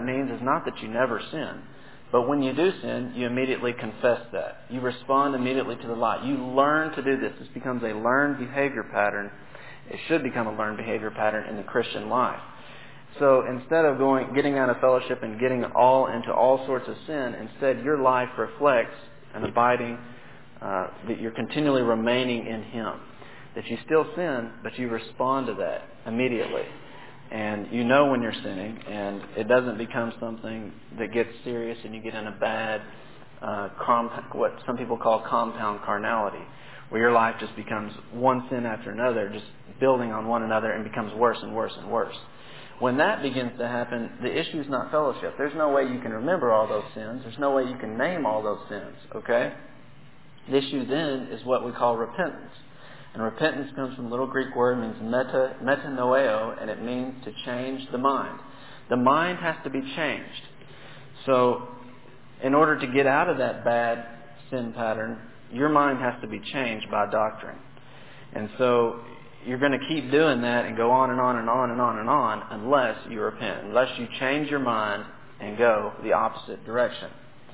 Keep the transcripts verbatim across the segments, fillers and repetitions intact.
that means is not that you never sin, but when you do sin, you immediately confess that. You respond immediately to the lie. You learn to do this. This becomes a learned behavior pattern. It should become a learned behavior pattern in the Christian life. So instead of going, getting out of fellowship and getting all into all sorts of sin, instead your life reflects an abiding, uh, that you're continually remaining in Him. That you still sin, but you respond to that immediately. And you know when you're sinning, and it doesn't become something that gets serious and you get in a bad, uh, comp- what some people call compound carnality, where your life just becomes one sin after another, just building on one another and becomes worse and worse and worse. When that begins to happen, the issue is not fellowship. There's no way you can remember all those sins. There's no way you can name all those sins, okay? The issue then is what we call repentance. And repentance comes from a little Greek word, means meta, metanoeo, and it means to change the mind. The mind has to be changed. So, in order to get out of that bad sin pattern, your mind has to be changed by doctrine. And so, you're going to keep doing that and go on and on and on and on and on unless you repent, unless you change your mind and go the opposite direction.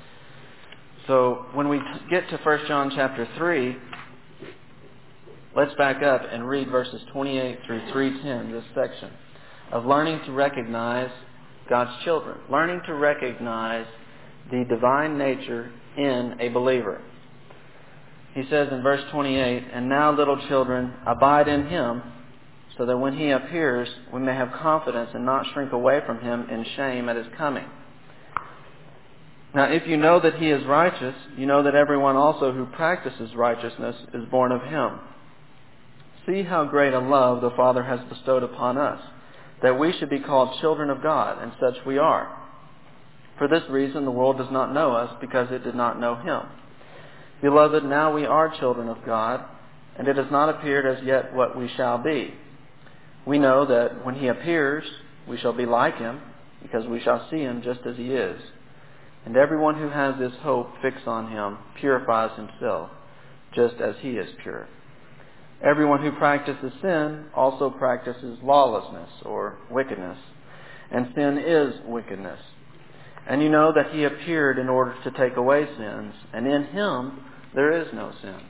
So, when we get to First John chapter three, let's back up and read verses twenty-eight through three ten, this section of learning to recognize God's children, learning to recognize the divine nature in a believer. He says in verse twenty-eight, "And now, little children, abide in Him, so that when He appears, we may have confidence and not shrink away from Him in shame at His coming. Now, if you know that He is righteous, you know that everyone also who practices righteousness is born of Him. See how great a love the Father has bestowed upon us, that we should be called children of God, and such we are. For this reason the world does not know us, because it did not know Him. Beloved, now we are children of God, and it has not appeared as yet what we shall be. We know that when He appears, we shall be like Him, because we shall see Him just as He is. And everyone who has this hope fixed on Him purifies himself, just as He is pure. Everyone who practices sin also practices lawlessness," or wickedness, "and sin is wickedness. And you know that He appeared in order to take away sins, and in Him there is no sin."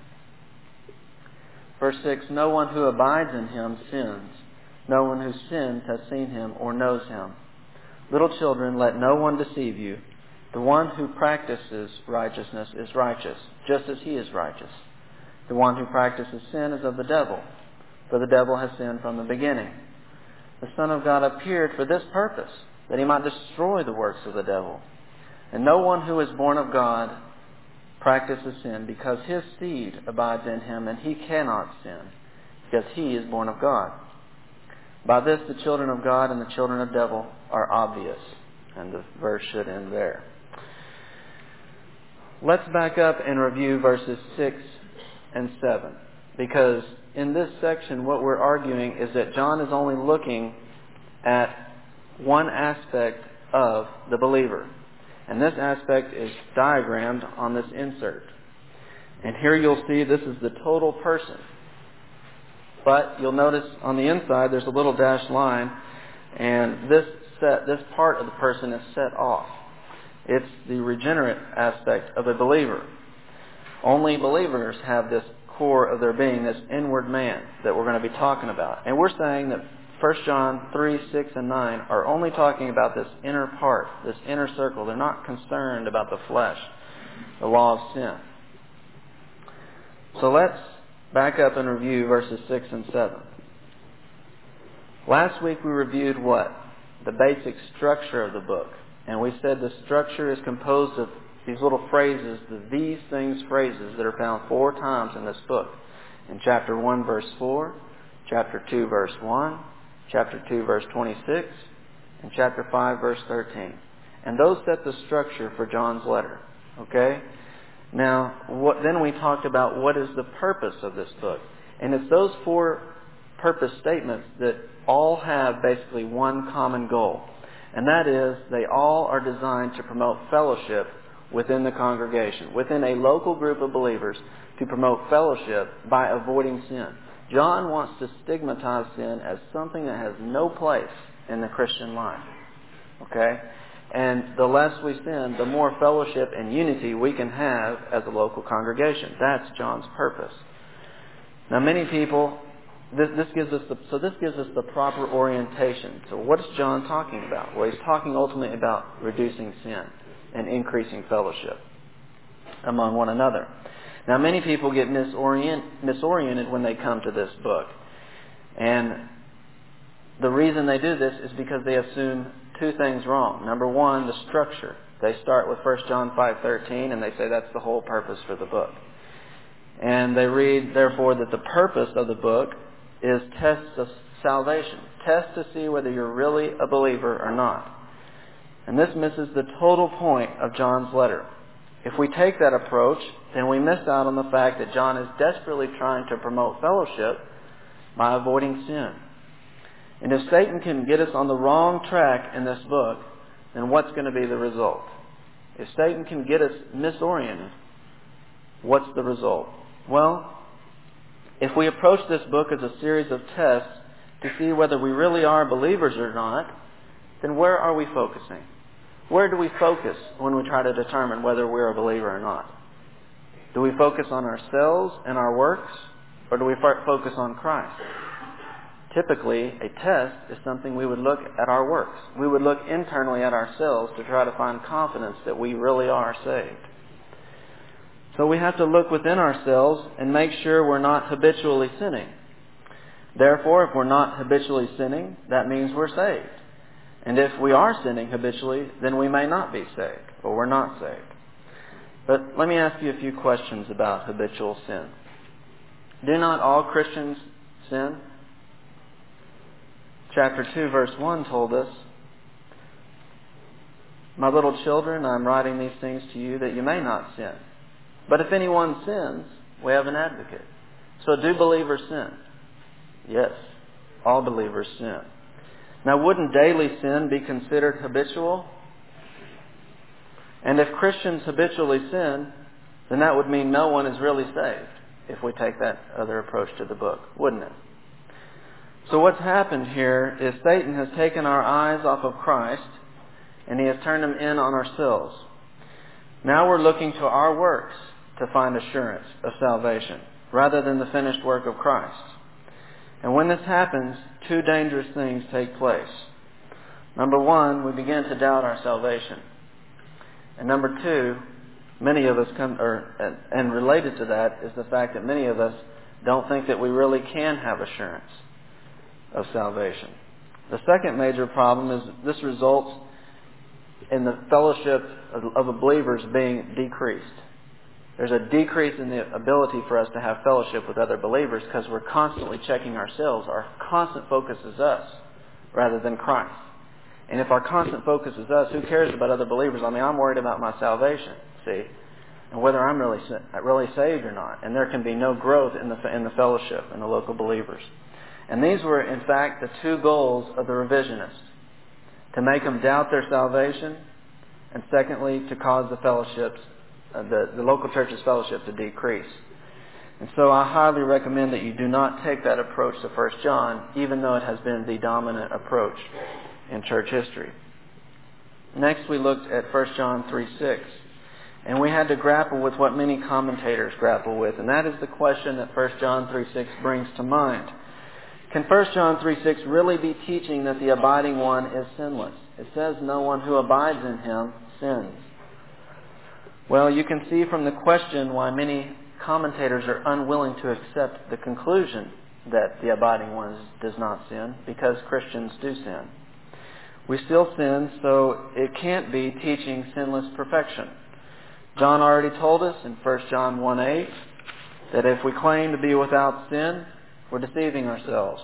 Verse six, "No one who abides in Him sins. No one who sins has seen Him or knows Him. Little children, let no one deceive you. The one who practices righteousness is righteous, just as he is righteous. The one who practices sin is of the devil, for the devil has sinned from the beginning. The Son of God appeared for this purpose, that He might destroy the works of the devil. And no one who is born of God practices sin, because his seed abides in him, and he cannot sin, because he is born of God. By this the children of God and the children of the devil are obvious." And the verse should end there. Let's back up and review verses six and seven. Because in this section, what we're arguing is that John is only looking at one aspect of the believer. And this aspect is diagrammed on this insert. And here you'll see this is the total person. But you'll notice on the inside there's a little dashed line, and this set, this part of the person is set off. It's the regenerate aspect of a believer. Only believers have this core of their being, this inward man that we're going to be talking about. And we're saying that First John three, six, and nine are only talking about this inner part, this inner circle. They're not concerned about the flesh, the law of sin. So let's back up and review verses six and seven. Last week we reviewed what? The basic structure of the book. And we said the structure is composed of these little phrases, the these things phrases that are found four times in this book. In chapter one, verse four, chapter two, verse one, chapter two, verse twenty-six, and chapter five, verse thirteen. And those set the structure for John's letter. Okay? Now, what, then we talked about what is the purpose of this book. And it's those four purpose statements that all have basically one common goal. And that is, they all are designed to promote fellowship within the congregation, within a local group of believers, to promote fellowship by avoiding sin. John wants to stigmatize sin as something that has no place in the Christian life. Okay? And the less we sin, the more fellowship and unity we can have as a local congregation. That's John's purpose. Now, many people, this, this gives us the, so this gives us the proper orientation. So what is John talking about? Well, he's talking ultimately about reducing sin and increasing fellowship among one another. Now, many people get misorient, misoriented when they come to this book. And the reason they do this is because they assume two things wrong. Number one, the structure. They start with First John five thirteen and they say that's the whole purpose for the book. And they read, therefore, that the purpose of the book is tests of salvation. Test to see whether you're really a believer or not. And this misses the total point of John's letter. If we take that approach, then we miss out on the fact that John is desperately trying to promote fellowship by avoiding sin. And if Satan can get us on the wrong track in this book, then what's going to be the result? If Satan can get us misoriented, what's the result? Well, if we approach this book as a series of tests to see whether we really are believers or not, then where are we focusing? Where do we focus when we try to determine whether we're a believer or not? Do we focus on ourselves and our works, or do we focus on Christ? Typically, a test is something we would look at our works. We would look internally at ourselves to try to find confidence that we really are saved. So we have to look within ourselves and make sure we're not habitually sinning. Therefore, if we're not habitually sinning, that means we're saved. And if we are sinning habitually, then we may not be saved, or we're not saved. But let me ask you a few questions about habitual sin. Do not all Christians sin? Chapter two, verse one told us, "My little children, I'm writing these things to you that you may not sin. But if anyone sins, we have an advocate." So do believers sin? Yes, all believers sin. Now, wouldn't daily sin be considered habitual? And if Christians habitually sin, then that would mean no one is really saved, if we take that other approach to the book, wouldn't it? So what's happened here is Satan has taken our eyes off of Christ and he has turned them in on ourselves. Now we're looking to our works to find assurance of salvation rather than the finished work of Christ. And when this happens, two dangerous things take place. Number one, we begin to doubt our salvation. And number two, many of us come, or, and related to that is the fact that many of us don't think that we really can have assurance of salvation. The second major problem is this results in the fellowship of, of believers being decreased. There's a decrease in the ability for us to have fellowship with other believers because we're constantly checking ourselves. Our constant focus is us rather than Christ. And if our constant focus is us, who cares about other believers? I mean, I'm worried about my salvation, see, and whether I'm really really saved or not. And there can be no growth in the in the fellowship in the local believers. And these were, in fact, the two goals of the revisionists: to make them doubt their salvation, and secondly, to cause the fellowships, uh, the, the local church's fellowship to decrease. And so I highly recommend that you do not take that approach to First John, even though it has been the dominant approach in church history. Next, we looked at First John three six. And we had to grapple with what many commentators grapple with, and that is the question that First John three six brings to mind. Can First John three six really be teaching that the abiding one is sinless? It says no one who abides in him sins. Well, you can see from the question why many commentators are unwilling to accept the conclusion that the abiding one does not sin, because Christians do sin. We still sin, so it can't be teaching sinless perfection. John already told us in First John one eight that if we claim to be without sin, we're deceiving ourselves.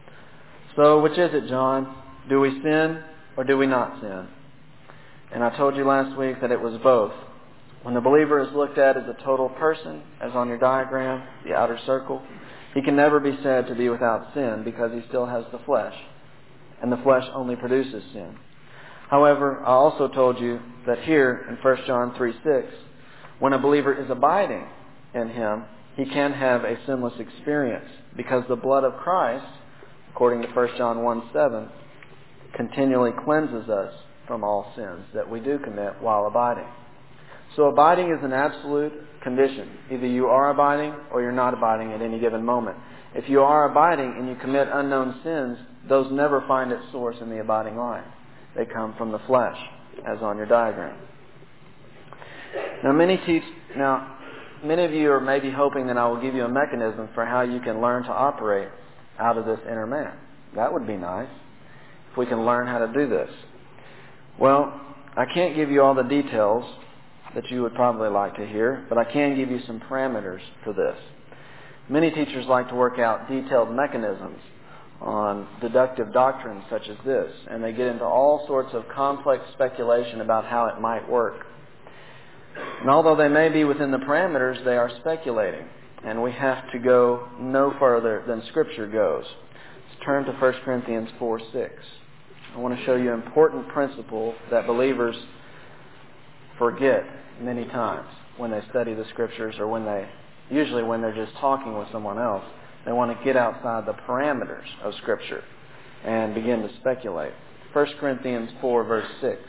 So which is it, John? Do we sin or do we not sin? And I told you last week that it was both. When the believer is looked at as a total person, as on your diagram, the outer circle, he can never be said to be without sin because he still has the flesh. And the flesh only produces sin. However, I also told you that here in First John three six, when a believer is abiding in him, he can have a sinless experience because the blood of Christ, according to First John one seven, continually cleanses us from all sins that we do commit while abiding. So abiding is an absolute condition. Either you are abiding or you're not abiding at any given moment. If you are abiding and you commit unknown sins, those never find its source in the abiding life. They come from the flesh, as on your diagram. Now, many teach. Now, many of you are maybe hoping that I will give you a mechanism for how you can learn to operate out of this inner man. That would be nice, if we can learn how to do this. Well, I can't give you all the details that you would probably like to hear, but I can give you some parameters for this. Many teachers like to work out detailed mechanisms on deductive doctrines such as this, and they get into all sorts of complex speculation about how it might work. And although they may be within the parameters, they are speculating, and we have to go no further than Scripture goes. Let's turn to First Corinthians four six. I want to show you an important principle that believers forget many times when they study the Scriptures, or when they, usually when they're just talking with someone else. They want to get outside the parameters of Scripture and begin to speculate. First Corinthians four verse six.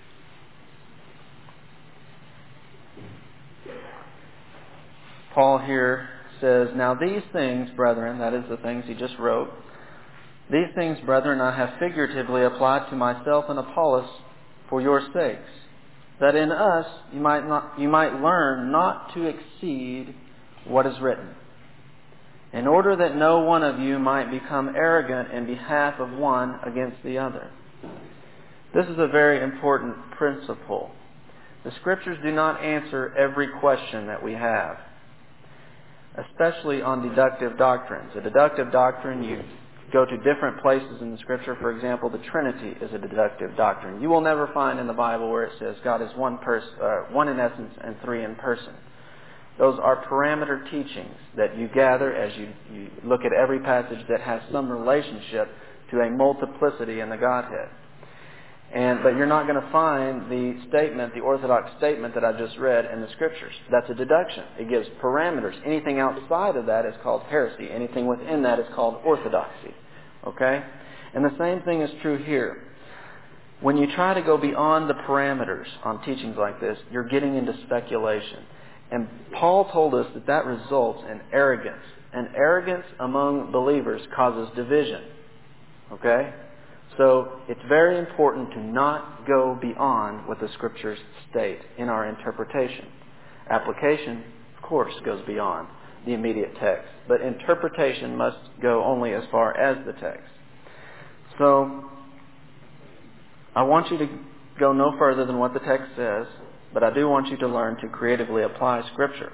Paul here says, "Now these things, brethren," that is the things he just wrote, "these things, brethren, I have figuratively applied to myself and Apollos for your sakes, that in us you might not, you might learn not to exceed what is written, in order that no one of you might become arrogant in behalf of one against the other." This is a very important principle. The Scriptures do not answer every question that we have, especially on deductive doctrines. A deductive doctrine, you go to different places in the Scripture. For example, the Trinity is a deductive doctrine. You will never find in the Bible where it says God is one person, uh, one in essence and three in person. Those are parameter teachings that you gather as you, you look at every passage that has some relationship to a multiplicity in the Godhead. And but you're not going to find the statement, the orthodox statement that I just read in the Scriptures. That's a deduction. It gives parameters. Anything outside of that is called heresy. Anything within that is called orthodoxy. Okay? And the same thing is true here. When you try to go beyond the parameters on teachings like this, you're getting into speculation. And Paul told us that that results in arrogance. And arrogance among believers causes division. Okay? So it's very important to not go beyond what the Scriptures state in our interpretation. Application, of course, goes beyond the immediate text. But interpretation must go only as far as the text. So I want you to go no further than what the text says, but I do want you to learn to creatively apply Scripture.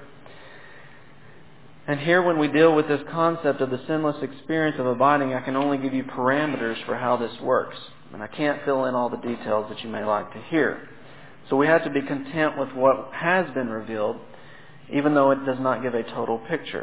And here, when we deal with this concept of the sinless experience of abiding, I can only give you parameters for how this works. And I can't fill in all the details that you may like to hear. So we have to be content with what has been revealed, even though it does not give a total picture.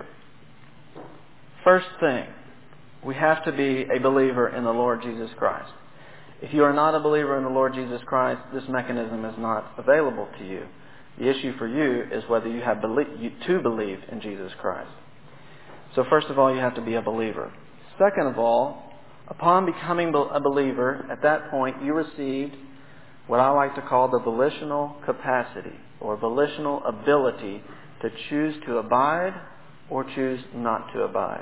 First thing, we have to be a believer in the Lord Jesus Christ. If you are not a believer in the Lord Jesus Christ, this mechanism is not available to you. The issue for you is whether you have belie- you, to believe in Jesus Christ. So first of all, you have to be a believer. Second of all, upon becoming a believer, at that point you received what I like to call the volitional capacity or volitional ability to choose to abide or choose not to abide.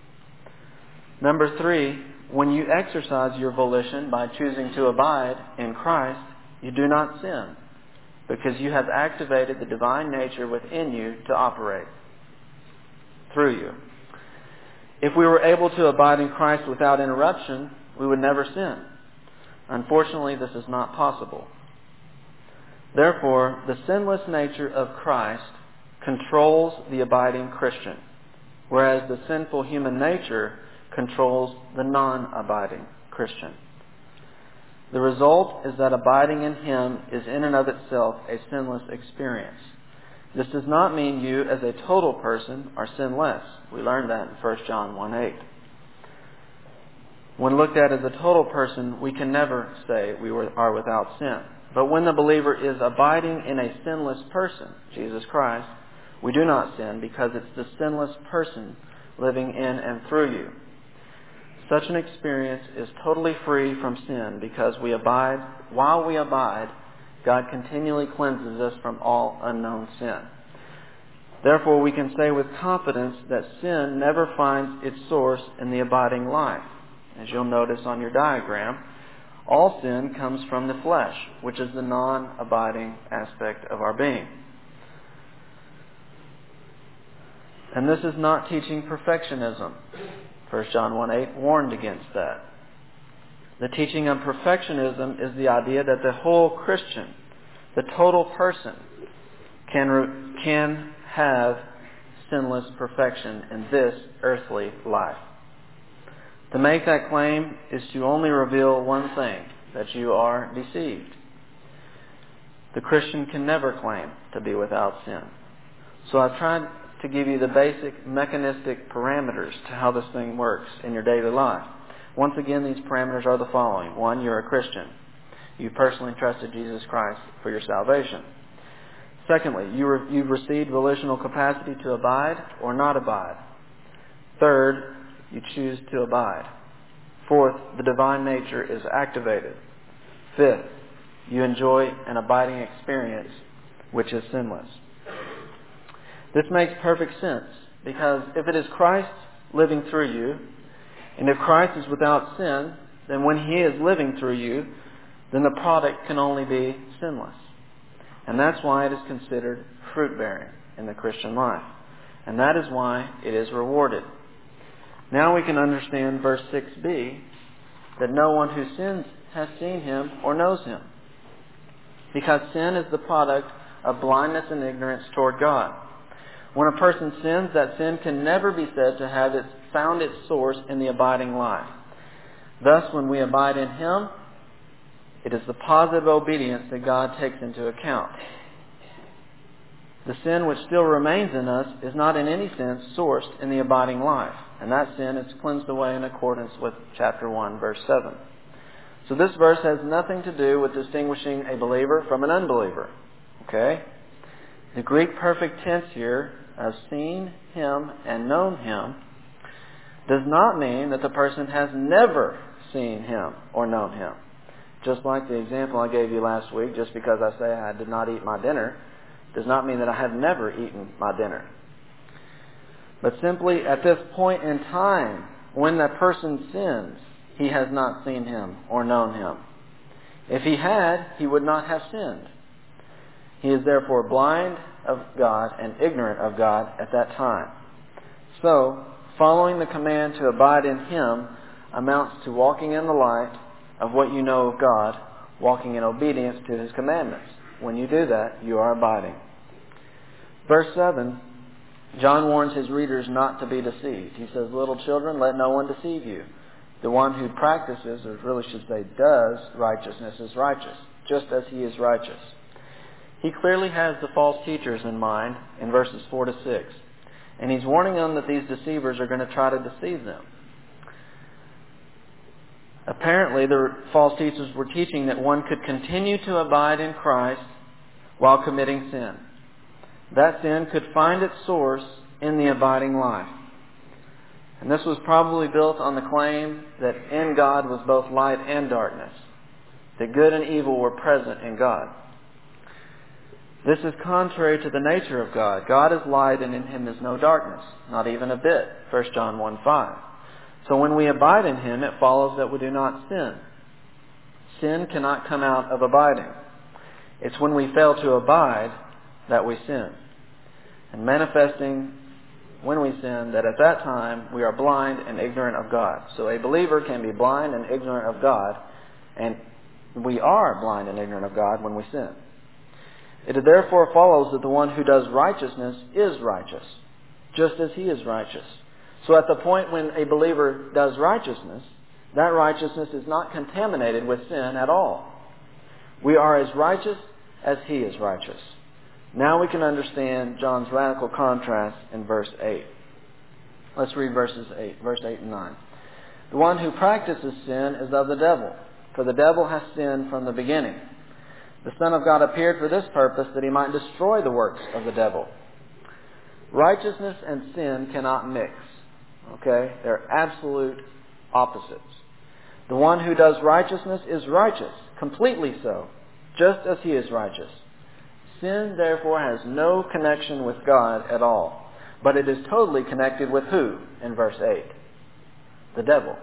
Number three, when you exercise your volition by choosing to abide in Christ, you do not sin, because you have activated the divine nature within you to operate through you. If we were able to abide in Christ without interruption, we would never sin. Unfortunately, this is not possible. Therefore, the sinless nature of Christ controls the abiding Christian, whereas the sinful human nature controls the non-abiding Christian. The result is that abiding in Him is in and of itself a sinless experience. This does not mean you as a total person are sinless. We learned that in First John one eight. When looked at as a total person, we can never say we are without sin. But when the believer is abiding in a sinless person, Jesus Christ, we do not sin because it's the sinless person living in and through you. Such an experience is totally free from sin because we abide, while we abide, God continually cleanses us from all unknown sin. Therefore, we can say with confidence that sin never finds its source in the abiding life. As you'll notice on your diagram, all sin comes from the flesh, which is the non-abiding aspect of our being. And this is not teaching perfectionism. First John one eight warned against that. The teaching of perfectionism is the idea that the whole Christian, the total person, can, re- can have sinless perfection in this earthly life. To make that claim is to only reveal one thing, that you are deceived. The Christian can never claim to be without sin. So I've tried to give you the basic mechanistic parameters to how this thing works in your daily life. Once again, these parameters are the following. One, you're a Christian. You personally trusted Jesus Christ for your salvation. Secondly, you re- you've received volitional capacity to abide or not abide. Third, you choose to abide. Fourth, the divine nature is activated. Fifth, you enjoy an abiding experience which is sinless. This makes perfect sense because if it is Christ living through you, and if Christ is without sin, then when He is living through you, then the product can only be sinless. And that's why it is considered fruit-bearing in the Christian life. And that is why it is rewarded. Now we can understand verse six b, that no one who sins has seen Him or knows Him. Because sin is the product of blindness and ignorance toward God. When a person sins, that sin can never be said to have its, found its source in the abiding life. Thus, when we abide in Him, it is the positive obedience that God takes into account. The sin which still remains in us is not in any sense sourced in the abiding life. And that sin is cleansed away in accordance with chapter one, verse seven. So this verse has nothing to do with distinguishing a believer from an unbeliever. Okay? The Greek perfect tense here of seen Him and known Him does not mean that the person has never seen Him or known Him. Just like the example I gave you last week, just because I say I did not eat my dinner does not mean that I have never eaten my dinner. But simply at this point in time, when that person sins, he has not seen Him or known Him. If he had, he would not have sinned. He is therefore blind of God and ignorant of God at that time. So, following the command to abide in Him amounts to walking in the light of what you know of God, walking in obedience to His commandments. When you do that, you are abiding. Verse seven, John warns his readers not to be deceived. He says, "Little children, let no one deceive you. The one who practices, or really should say does, righteousness is righteous, just as he is righteous." He clearly has the false teachers in mind in verses four to six. And he's warning them that these deceivers are going to try to deceive them. Apparently, the false teachers were teaching that one could continue to abide in Christ while committing sin. That sin could find its source in the abiding life. And this was probably built on the claim that in God was both light and darkness, that good and evil were present in God. This is contrary to the nature of God. God is light and in Him is no darkness, not even a bit. First John one five. So when we abide in Him, it follows that we do not sin. Sin cannot come out of abiding. It's when we fail to abide that we sin. And manifesting when we sin, that at that time we are blind and ignorant of God. So a believer can be blind and ignorant of God, and we are blind and ignorant of God when we sin. It therefore follows that the one who does righteousness is righteous, just as he is righteous. So at the point when a believer does righteousness, that righteousness is not contaminated with sin at all. We are as righteous as he is righteous. Now we can understand John's radical contrast in verse eight. Let's read verses eight, verse eight and nine. "The one who practices sin is of the devil, for the devil has sinned from the beginning. The Son of God appeared for this purpose, that He might destroy the works of the devil." Righteousness and sin cannot mix. Okay? They're absolute opposites. The one who does righteousness is righteous, completely so, just as he is righteous. Sin, therefore, has no connection with God at all, but it is totally connected with who in verse eight? The devil.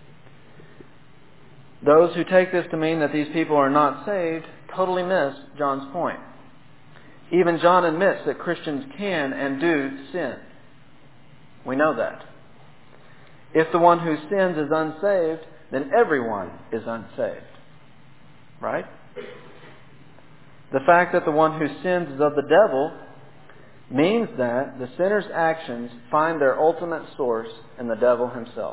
Those who take this to mean that these people are not saved totally miss John's point. Even John admits that Christians can and do sin. We know that. If the one who sins is unsaved, then everyone is unsaved. Right? The fact that the one who sins is of the devil means that the sinner's actions find their ultimate source in the devil himself.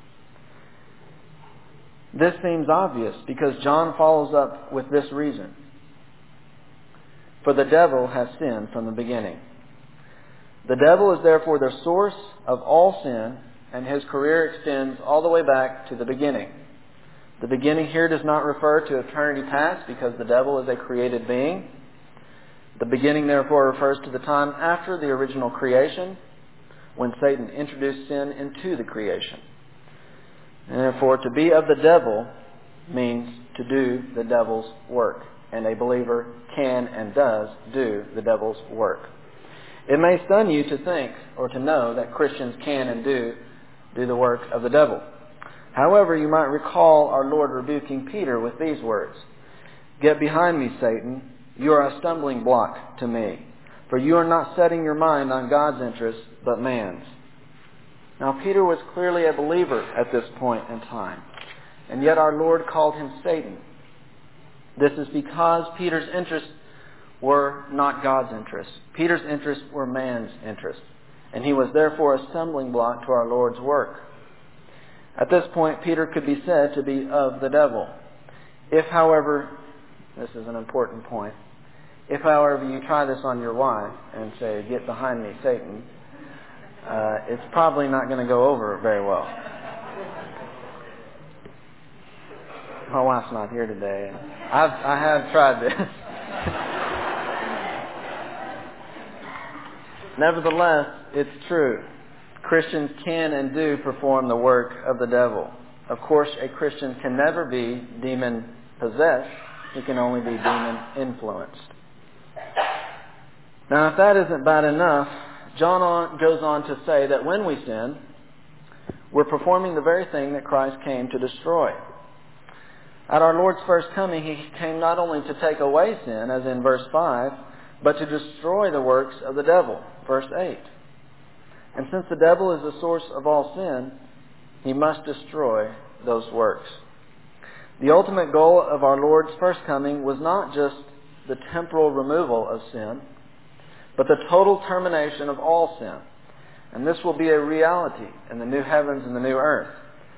This seems obvious because John follows up with this reason. For the devil has sinned from the beginning. The devil is therefore the source of all sin, and his career extends all the way back to the beginning. The beginning here does not refer to eternity past because the devil is a created being. The beginning therefore refers to the time after the original creation, when Satan introduced sin into the creation. And therefore, to be of the devil means to do the devil's work. And a believer can and does do the devil's work. It may stun you to think or to know that Christians can and do do the work of the devil. However, you might recall our Lord rebuking Peter with these words, "Get behind me, Satan. You are a stumbling block to me, for you are not setting your mind on God's interests, but man's." Now, Peter was clearly a believer at this point in time, and yet our Lord called him Satan. This is because Peter's interests were not God's interests. Peter's interests were man's interests, and he was therefore a stumbling block to our Lord's work. At this point, Peter could be said to be of the devil. If, however, this is an important point, if, however, you try this on your wife and say, "Get behind me, Satan," uh, it's probably not going to go over very well. My wife's not here today. I've, I have tried this. Nevertheless, it's true. Christians can and do perform the work of the devil. Of course, a Christian can never be demon-possessed. He can only be demon-influenced. Now, if that isn't bad enough, John on, goes on to say that when we sin, we're performing the very thing that Christ came to destroy. At our Lord's first coming, He came not only to take away sin, as in verse five, but to destroy the works of the devil, verse eight. And since the devil is the source of all sin, he must destroy those works. The ultimate goal of our Lord's first coming was not just the temporal removal of sin, but the total termination of all sin. And this will be a reality in the new heavens and the new earth.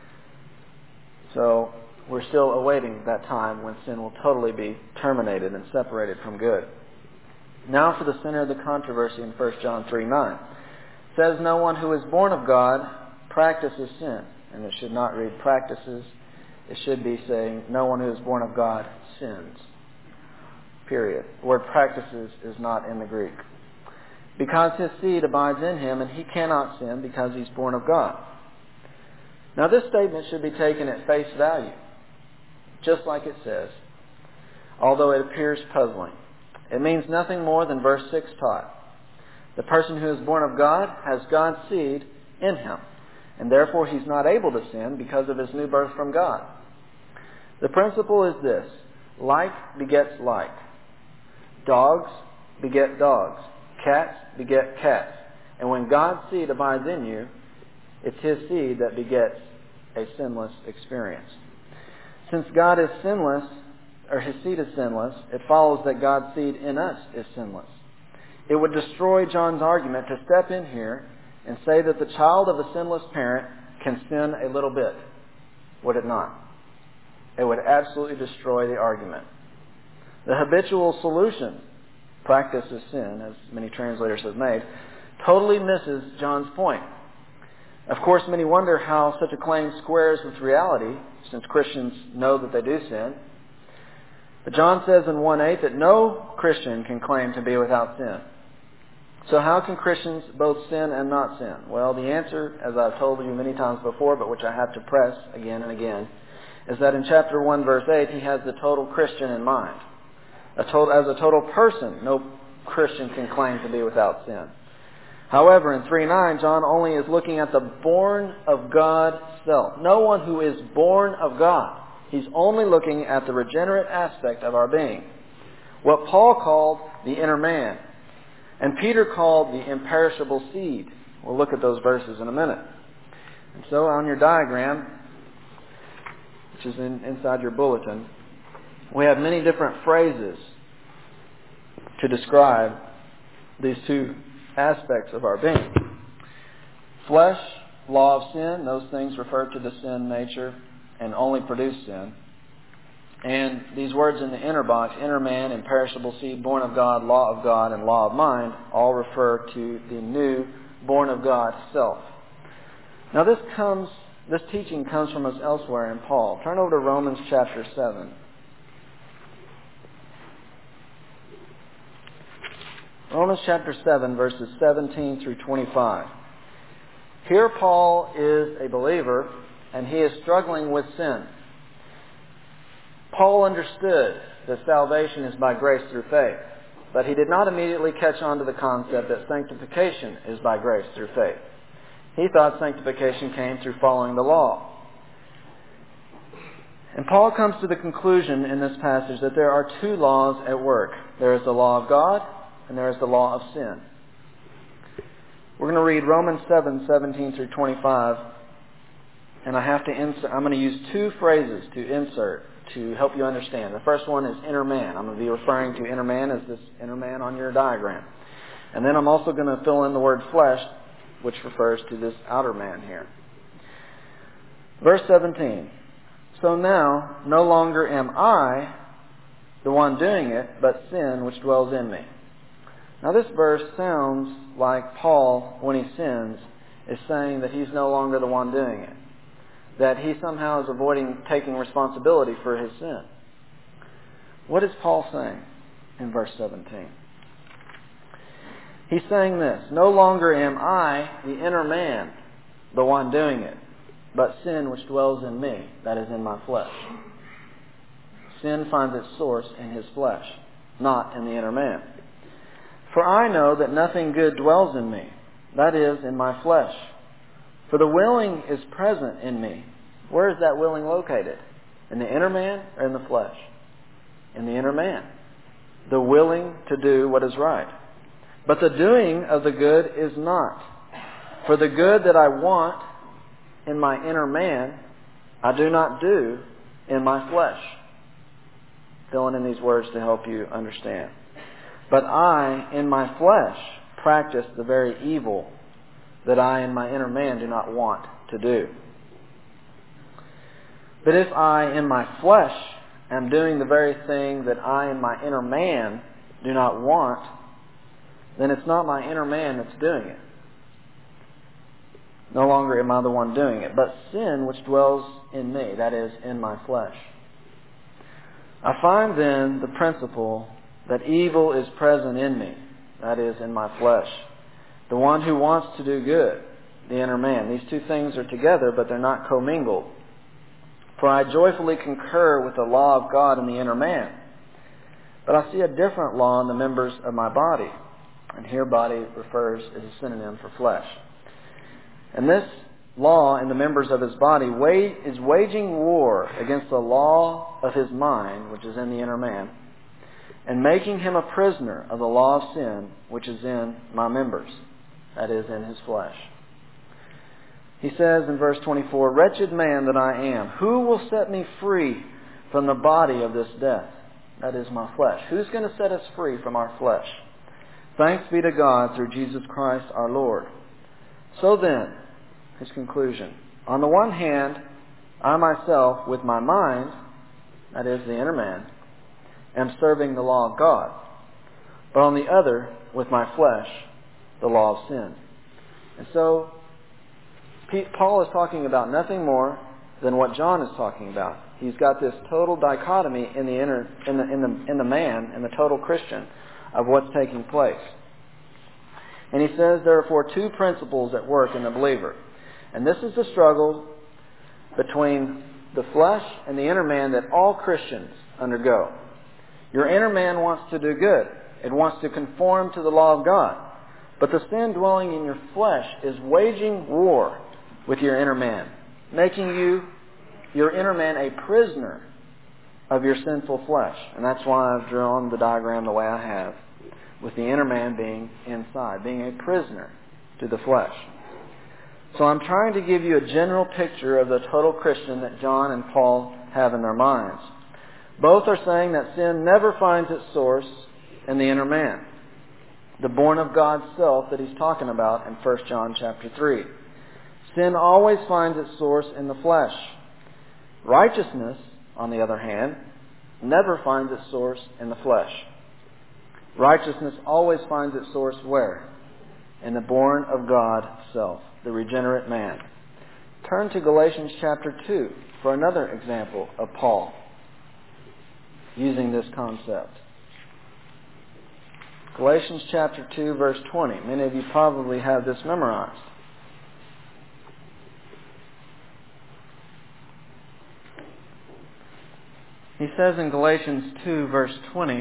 So we're still awaiting that time when sin will totally be terminated and separated from good. Now for the center of the controversy in First John three nine. It says, "No one who is born of God practices sin." And it should not read practices. It should be saying, "No one who is born of God sins." Period. The word practices is not in the Greek. "Because his seed abides in him, and he cannot sin because he's born of God." Now this statement should be taken at face value, just like it says, although it appears puzzling. It means nothing more than verse six taught. The person who is born of God has God's seed in him, and therefore he's not able to sin because of his new birth from God. The principle is this: like begets like. Dogs beget dogs. Cats beget cats. And when God's seed abides in you, it's His seed that begets a sinless experience. Since God is sinless, or His seed is sinless, it follows that God's seed in us is sinless. It would destroy John's argument to step in here and say that the child of a sinless parent can sin a little bit. Would it not? It would absolutely destroy the argument. The habitual solution, practice is sin, as many translators have made, totally misses John's point. Of course, many wonder how such a claim squares with reality, since Christians know that they do sin. But John says in one eight that no Christian can claim to be without sin. So how can Christians both sin and not sin? Well, the answer, as I've told you many times before, but which I have to press again and again, is that in chapter one, verse eight, he has the total Christian in mind. A total, as a total person, no Christian can claim to be without sin. However, in three nine, John only is looking at the born of God self. No one who is born of God. He's only looking at the regenerate aspect of our being. What Paul called the inner man. And Peter called the imperishable seed. We'll look at those verses in a minute. And so on your diagram, which is in, inside your bulletin, we have many different phrases to describe these two aspects of our being. Flesh, law of sin, those things refer to the sin nature and only produce sin. And these words in the inner box, inner man, imperishable seed, born of God, law of God, and law of mind, all refer to the new, born of God self. Now this comes, this teaching comes from us elsewhere in Paul. Turn over to Romans chapter seven. Romans chapter seven, verses seventeen through twenty-five. Here Paul is a believer, and he is struggling with sin. Paul understood that salvation is by grace through faith, but he did not immediately catch on to the concept that sanctification is by grace through faith. He thought sanctification came through following the law. And Paul comes to the conclusion in this passage that there are two laws at work. There is the law of God, and there is the law of sin. We're going to read Romans seven, seventeen through twenty-five, and I have to insert, I'm going to use two phrases to insert to help you understand. The first one is inner man. I'm going to be referring to inner man as this inner man on your diagram. And then I'm also going to fill in the word flesh, which refers to this outer man here. Verse seventeen. So now, no longer am I the one doing it, but sin which dwells in me. Now this verse sounds like Paul, when he sins, is saying that he's no longer the one doing it. That he somehow is avoiding taking responsibility for his sin. What is Paul saying in verse seventeen? He's saying this: no longer am I, the inner man, the one doing it, but sin which dwells in me, that is in my flesh. Sin finds its source in his flesh, not in the inner man. For I know that nothing good dwells in me, that is, in my flesh. For the willing is present in me. Where is that willing located? In the inner man or in the flesh? In the inner man. The willing to do what is right. But the doing of the good is not. For the good that I want in my inner man, I do not do in my flesh. Filling in these words to help you understand. But I, in my flesh, practice the very evil that I in my inner man do not want to do. But if I in my flesh am doing the very thing that I in my inner man do not want, then it's not my inner man that's doing it. No longer am I the one doing it, but sin which dwells in me, that is, in my flesh. I find then the principle that evil is present in me, that is, in my flesh. The one who wants to do good, the inner man. These two things are together, but they're not commingled. For I joyfully concur with the law of God in the inner man. But I see a different law in the members of my body. And here body refers as a synonym for flesh. And this law in the members of his body is waging war against the law of his mind, which is in the inner man, and making him a prisoner of the law of sin, which is in my members, that is, in his flesh. He says in verse twenty-four, wretched man that I am, who will set me free from the body of this death? That is my flesh. Who's going to set us free from our flesh? Thanks be to God through Jesus Christ our Lord. So then, his conclusion. On the one hand, I myself, with my mind, that is the inner man, am serving the law of God. But on the other, with my flesh, the law of sin. And so, Paul is talking about nothing more than what John is talking about. He's got this total dichotomy in the inner, in the in the in the man, in the total Christian, of what's taking place. And he says there are therefore two principles at work in the believer. And this is the struggle between the flesh and the inner man that all Christians undergo. Your inner man wants to do good. It wants to conform to the law of God. But the sin dwelling in your flesh is waging war with your inner man, making you, your inner man, a prisoner of your sinful flesh. And that's why I've drawn the diagram the way I have, with the inner man being inside, being a prisoner to the flesh. So I'm trying to give you a general picture of the total Christian that John and Paul have in their minds. Both are saying that sin never finds its source in the inner man, the born of God self that he's talking about in First John chapter three. Sin always finds its source in the flesh. Righteousness, on the other hand, never finds its source in the flesh. Righteousness always finds its source where? In the born of God self, the regenerate man. Turn to Galatians chapter two for another example of Paul using this concept. Galatians chapter two, verse twenty. Many of you probably have this memorized. He says in Galatians two, verse twenty,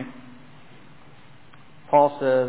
Paul says,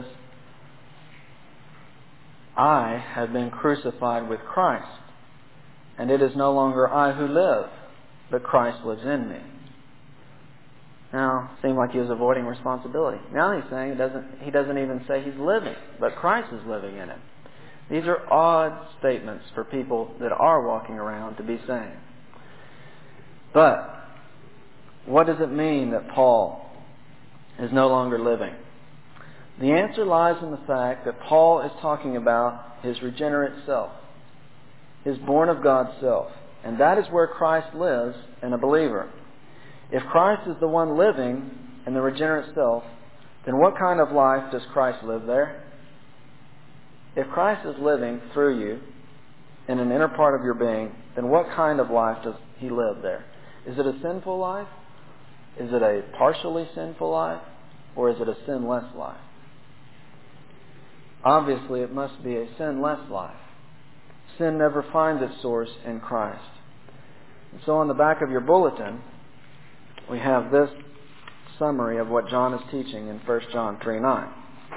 I have been crucified with Christ, and it is no longer I who live, but Christ lives in me. Now, it seemed like he was avoiding responsibility. Now he's saying it doesn't, he doesn't even say he's living, but Christ is living in him. These are odd statements for people that are walking around to be saying. But what does it mean that Paul is no longer living? The answer lies in the fact that Paul is talking about his regenerate self, his born of God self. And that is where Christ lives in a believer. If Christ is the one living in the regenerate self, then what kind of life does Christ live there? If Christ is living through you in an inner part of your being, then what kind of life does he live there? Is it a sinful life? Is it a partially sinful life? Or is it a sinless life? Obviously, it must be a sinless life. Sin never finds its source in Christ. And so on the back of your bulletin, we have this summary of what John is teaching in First John three nine.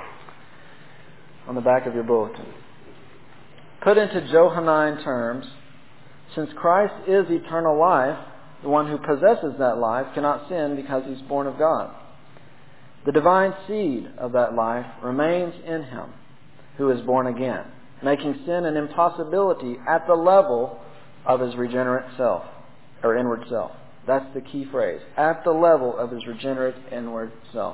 On the back of your bulletin. Put into Johannine terms, since Christ is eternal life, the one who possesses that life cannot sin because he's born of God. The divine seed of that life remains in him who is born again, making sin an impossibility at the level of his regenerate self, or inward self. That's the key phrase. At the level of his regenerate inward self.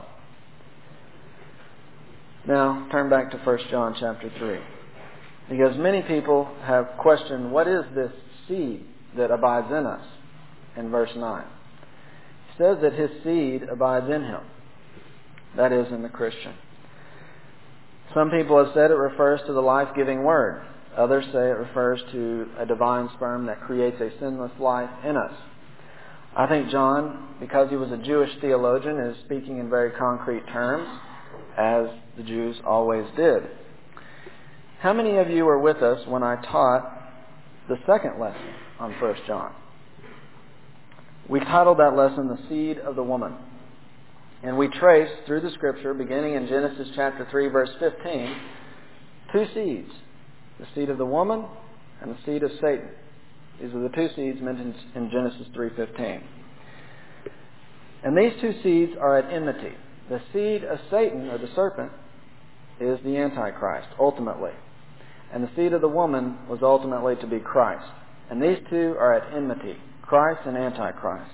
Now, turn back to First John chapter three. Because many people have questioned, what is this seed that abides in us? In verse nine. He says that his seed abides in him. That is, in the Christian. Some people have said it refers to the life-giving Word. Others say it refers to a divine sperm that creates a sinless life in us. I think John, because he was a Jewish theologian, is speaking in very concrete terms, as the Jews always did. How many of you were with us when I taught the second lesson on First John? We titled that lesson, The Seed of the Woman. And we traced through the Scripture, beginning in Genesis chapter three, verse fifteen, two seeds. The seed of the woman and the seed of Satan. These are the two seeds mentioned in Genesis three fifteen. And these two seeds are at enmity. The seed of Satan, or the serpent, is the Antichrist, ultimately. And the seed of the woman was ultimately to be Christ. And these two are at enmity, Christ and Antichrist.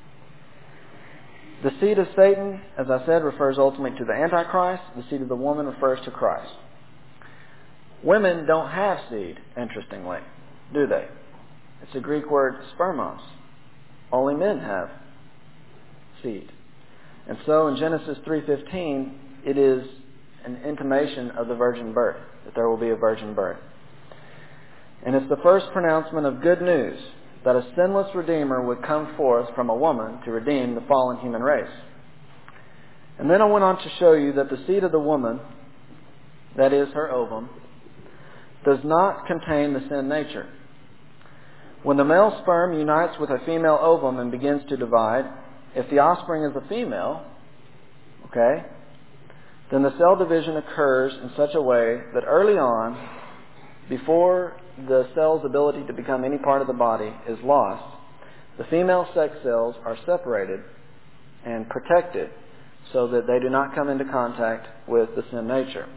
The seed of Satan, as I said, refers ultimately to the Antichrist. The seed of the woman refers to Christ. Women don't have seed, interestingly, do they? It's a Greek word, spermos. Only men have seed. And so in Genesis three fifteen, it is an intimation of the virgin birth, that there will be a virgin birth. And it's the first pronouncement of good news that a sinless Redeemer would come forth from a woman to redeem the fallen human race. And then I went on to show you that the seed of the woman that is, her ovum, does not contain the sin nature. When the male sperm unites with a female ovum and begins to divide, if the offspring is a female, okay, then the cell division occurs in such a way that early on, before the cell's ability to become any part of the body is lost, the female sex cells are separated and protected so that they do not come into contact with the sin nature.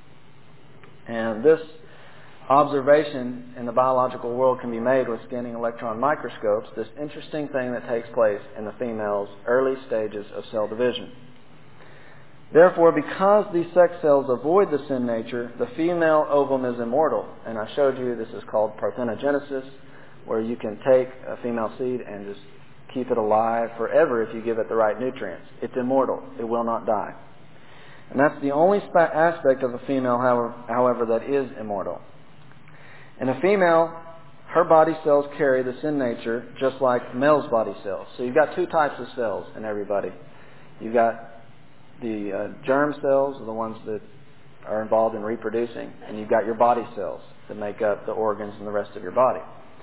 And this observation in the biological world can be made with scanning electron microscopes, this interesting thing that takes place in the female's early stages of cell division. Therefore, because these sex cells avoid the sin nature, the female ovum is immortal. And I showed you this is called parthenogenesis, where you can take a female seed and just keep it alive forever if you give it the right nutrients. It's immortal. It will not die. And that's the only spa- aspect of a female, however, however, that is immortal. In a female, her body cells carry the sin nature just like male's body cells. So you've got two types of cells in everybody. You've got the uh, germ cells, are the ones that are involved in reproducing, and you've got your body cells that make up the organs and the rest of your body.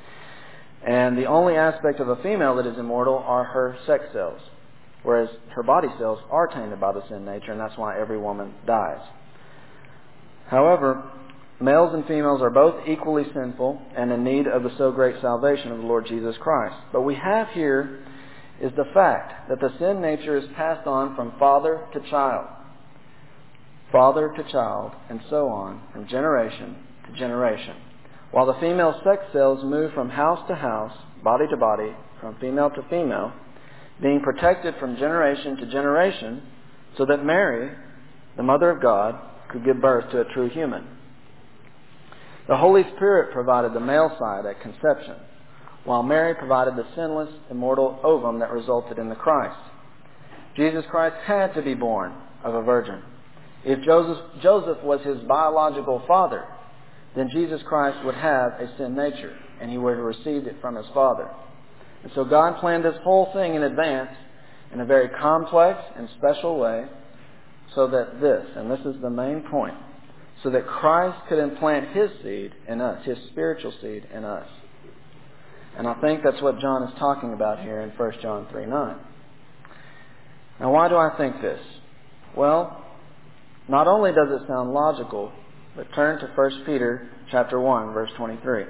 And the only aspect of a female that is immortal are her sex cells, whereas her body cells are tainted by the sin nature, and that's why every woman dies. However, males and females are both equally sinful and in need of the so great salvation of the Lord Jesus Christ. But we have here is the fact that the sin nature is passed on from father to child, father to child, and so on, from generation to generation. While the female sex cells move from house to house, body to body, from female to female, being protected from generation to generation, so that Mary, the Mother of God, could give birth to a true human. The Holy Spirit provided the male side at conception, while Mary provided the sinless, immortal ovum that resulted in the Christ. Jesus Christ had to be born of a virgin. If Joseph, Joseph was his biological father, then Jesus Christ would have a sin nature, and he would have received it from his father. And so God planned this whole thing in advance in a very complex and special way, so that this, and this is the main point, so that Christ could implant his seed in us, his spiritual seed in us. And I think that's what John is talking about here in First John three nine. Now, why do I think this? Well, not only does it sound logical, but turn to First Peter chapter one, verse twenty-three.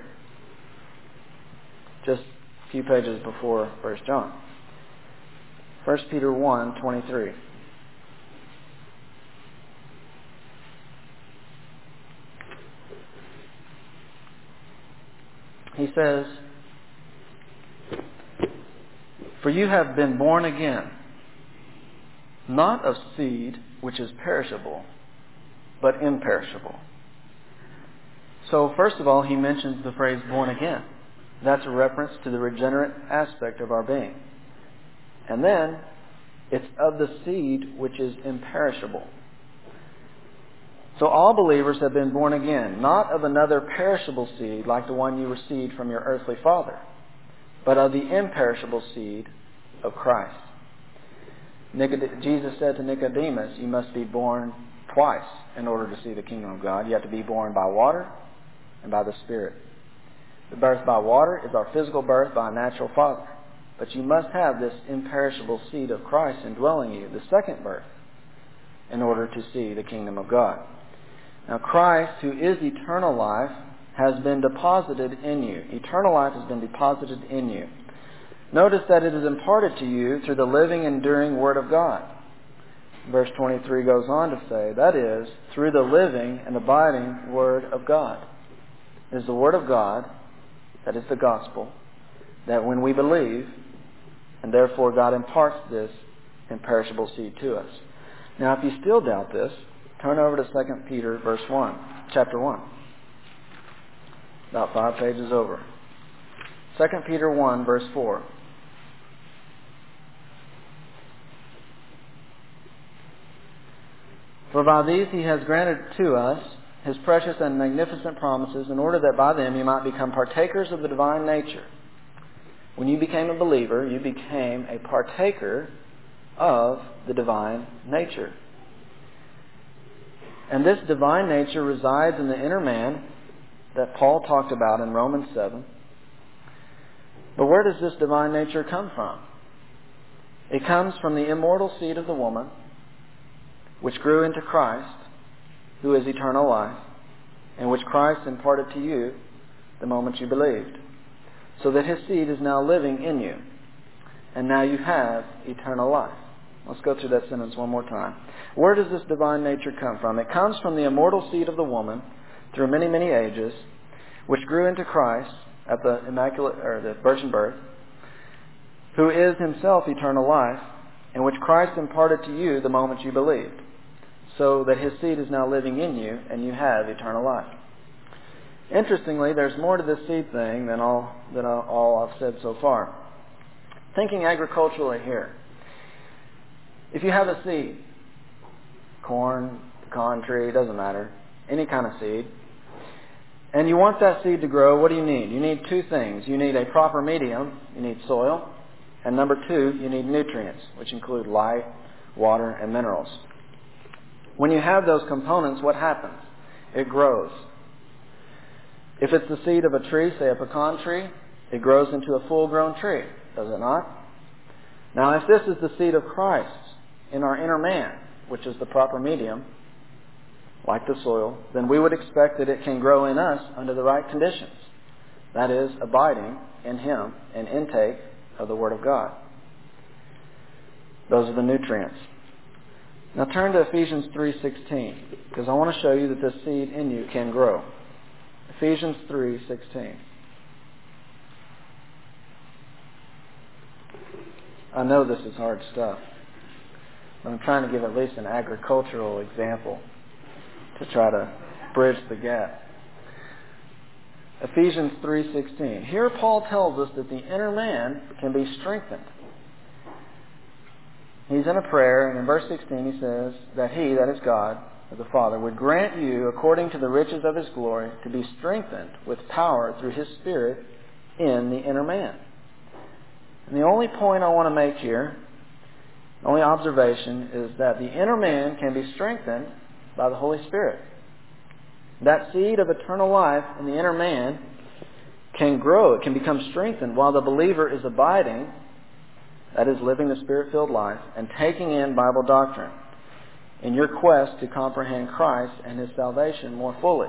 Just a few pages before First John. First Peter one, twenty-three. He says, "For you have been born again, not of seed which is perishable, but imperishable." So first of all, he mentions the phrase born again. That's a reference to the regenerate aspect of our being. And then, it's of the seed which is imperishable. So all believers have been born again, not of another perishable seed like the one you received from your earthly father, but of the imperishable seed of Christ. Nicod- Jesus said to Nicodemus, you must be born twice in order to see the kingdom of God. You have to be born by water and by the Spirit. The birth by water is our physical birth by a natural father. But you must have this imperishable seed of Christ indwelling you, the second birth, in order to see the kingdom of God. Now Christ, who is eternal life, has been deposited in you. Eternal life has been deposited in you. Notice that it is imparted to you through the living, enduring Word of God. Verse twenty-three goes on to say, that is, through the living and abiding Word of God. It is the Word of God, that is the gospel, that when we believe, and therefore God imparts this imperishable seed to us. Now if you still doubt this, turn over to Second Peter verse one, chapter one. About five pages over. Second Peter one, verse four. For by these he has granted to us his precious and magnificent promises, in order that by them you might become partakers of the divine nature. When you became a believer, you became a partaker of the divine nature. And this divine nature resides in the inner man that Paul talked about in Romans seven. But where does this divine nature come from? It comes from the immortal seed of the woman, which grew into Christ, who is eternal life, and which Christ imparted to you the moment you believed, so that His seed is now living in you, and now you have eternal life. Let's go through that sentence one more time. Where does this divine nature come from? It comes from the immortal seed of the woman through many, many ages, which grew into Christ at the immaculate or the virgin birth, who is Himself eternal life, and which Christ imparted to you the moment you believed, so that His seed is now living in you, and you have eternal life. Interestingly, there's more to this seed thing than all than all I've said so far. Thinking agriculturally here, if you have a seed, corn, pecan tree, doesn't matter, any kind of seed, and you want that seed to grow, what do you need? You need two things. You need a proper medium, you need soil, and number two, you need nutrients, which include light, water, and minerals. When you have those components, what happens? It grows. If it's the seed of a tree, say a pecan tree, it grows into a full-grown tree, does it not? Now, if this is the seed of Christ in our inner man, which is the proper medium, like the soil, then we would expect that it can grow in us under the right conditions. That is, abiding in Him and intake of the Word of God. Those are the nutrients. Now turn to Ephesians three sixteen, because I want to show you that this seed in you can grow. Ephesians three sixteen. I know this is hard stuff, but I'm trying to give at least an agricultural example to try to bridge the gap. Ephesians three sixteen. Here Paul tells us that the inner man can be strengthened. He's in a prayer, and in verse sixteen he says that He, that is God, the Father, would grant you, according to the riches of His glory, to be strengthened with power through His Spirit in the inner man. And the only point I want to make here, the only observation, is that the inner man can be strengthened by the Holy Spirit. That seed of eternal life in the inner man can grow. It can become strengthened while the believer is abiding, that is, living the Spirit-filled life, and taking in Bible doctrine in your quest to comprehend Christ and His salvation more fully.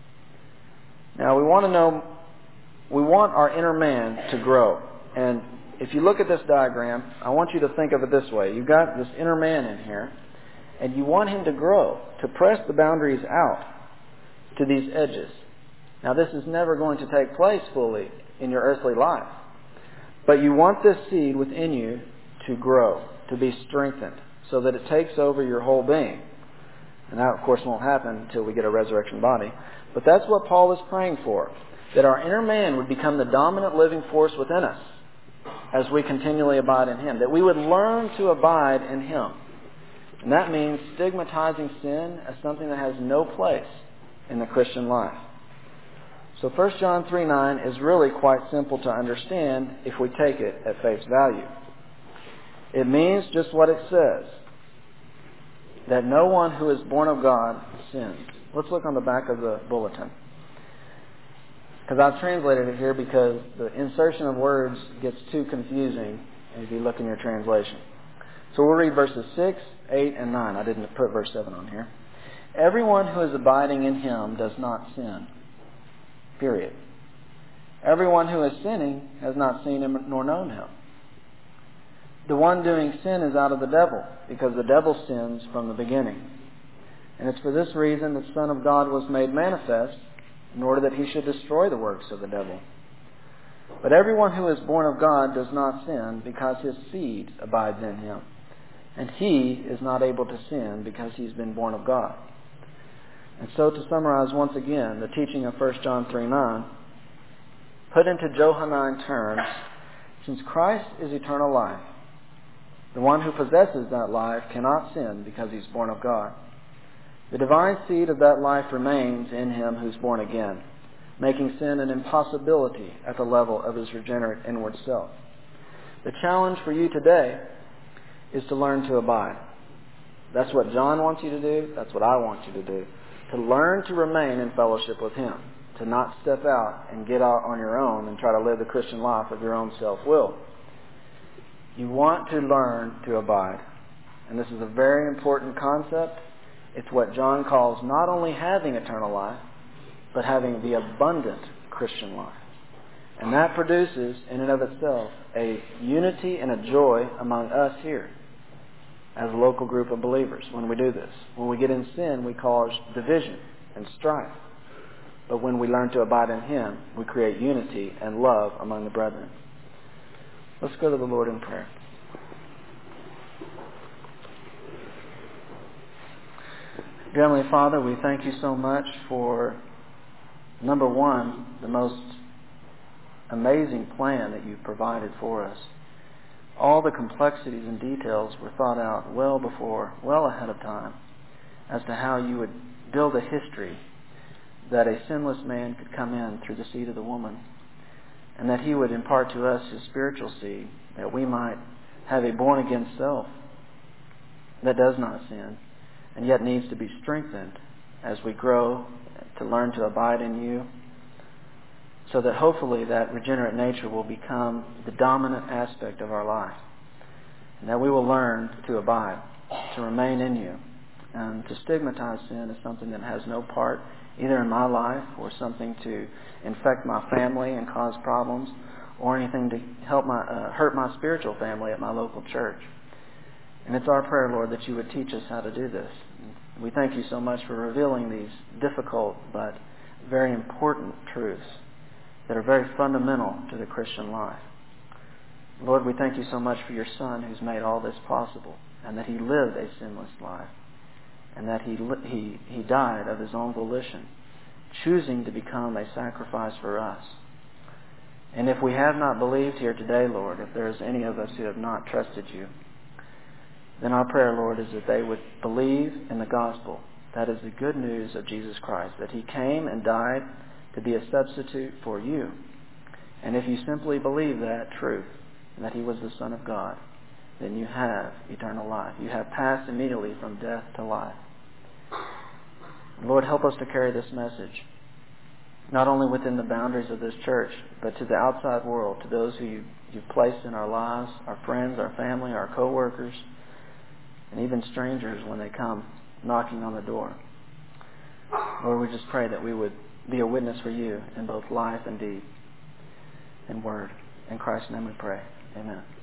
Now, we want to know, we want our inner man to grow. And if you look at this diagram, I want you to think of it this way. You've got this inner man in here, and you want him to grow, to press the boundaries out to these edges. Now, this is never going to take place fully in your earthly life. But you want this seed within you to grow, to be strengthened, so that it takes over your whole being. And that, of course, won't happen until we get a resurrection body. But that's what Paul is praying for, that our inner man would become the dominant living force within us as we continually abide in Him, that we would learn to abide in Him. And that means stigmatizing sin as something that has no place in the Christian life. So First John three nine is really quite simple to understand if we take it at face value. It means just what it says, that no one who is born of God sins. Let's look on the back of the bulletin, because I've translated it here because the insertion of words gets too confusing if you look in your translation. So we'll read verses six, eight, and nine. I didn't put verse seven on here. Everyone who is abiding in Him does not sin. Period. Everyone who is sinning has not seen Him nor known Him. The one doing sin is out of the devil, because the devil sins from the beginning. And it's for this reason that the Son of God was made manifest, in order that He should destroy the works of the devil. But everyone who is born of God does not sin, because his seed abides in him. And he is not able to sin, because he's been born of God. And so, to summarize once again the teaching of First John three nine, put into Johannine terms, since Christ is eternal life, the one who possesses that life cannot sin because he's born of God. The divine seed of that life remains in him who's born again, making sin an impossibility at the level of his regenerate inward self. The challenge for you today is to learn to abide. That's what John wants you to do. That's what I want you to do. To learn to remain in fellowship with Him. To not step out and get out on your own and try to live the Christian life of your own self-will. You want to learn to abide. And this is a very important concept. It's what John calls not only having eternal life, but having the abundant Christian life. And that produces, in and of itself, a unity and a joy among us here as a local group of believers when we do this. When we get in sin, we cause division and strife. But when we learn to abide in Him, we create unity and love among the brethren. Let's go to the Lord in prayer. Dear Heavenly Father, we thank You so much for, number one, the most amazing plan that You've provided for us. All the complexities and details were thought out well before, well ahead of time, as to how You would build a history that a sinless man could come in through the seed of the woman, and that He would impart to us His spiritual seed, that we might have a born-again self that does not sin, and yet needs to be strengthened as we grow to learn to abide in You, so that hopefully that regenerate nature will become the dominant aspect of our life, and that we will learn to abide, to remain in You. And to stigmatize sin is something that has no part either in my life or something to infect my family and cause problems, or anything to help my uh, hurt my spiritual family at my local church. And it's our prayer, Lord, that You would teach us how to do this. We thank You so much for revealing these difficult but very important truths that are very fundamental to the Christian life. Lord, we thank You so much for Your Son who's made all this possible, and that He lived a sinless life, and that he, he, he died of His own volition, choosing to become a sacrifice for us. And if we have not believed here today, Lord, if there is any of us who have not trusted You, then our prayer, Lord, is that they would believe in the gospel. That is the good news of Jesus Christ, that He came and died to be a substitute for you. And if you simply believe that truth, that He was the Son of God, then you have eternal life. You have passed immediately from death to life. Lord, help us to carry this message, not only within the boundaries of this church, but to the outside world, to those who you, You've placed in our lives, our friends, our family, our co-workers, and even strangers when they come knocking on the door. Lord, we just pray that we would be a witness for You in both life and deed and word. In Christ's name we pray. Amen.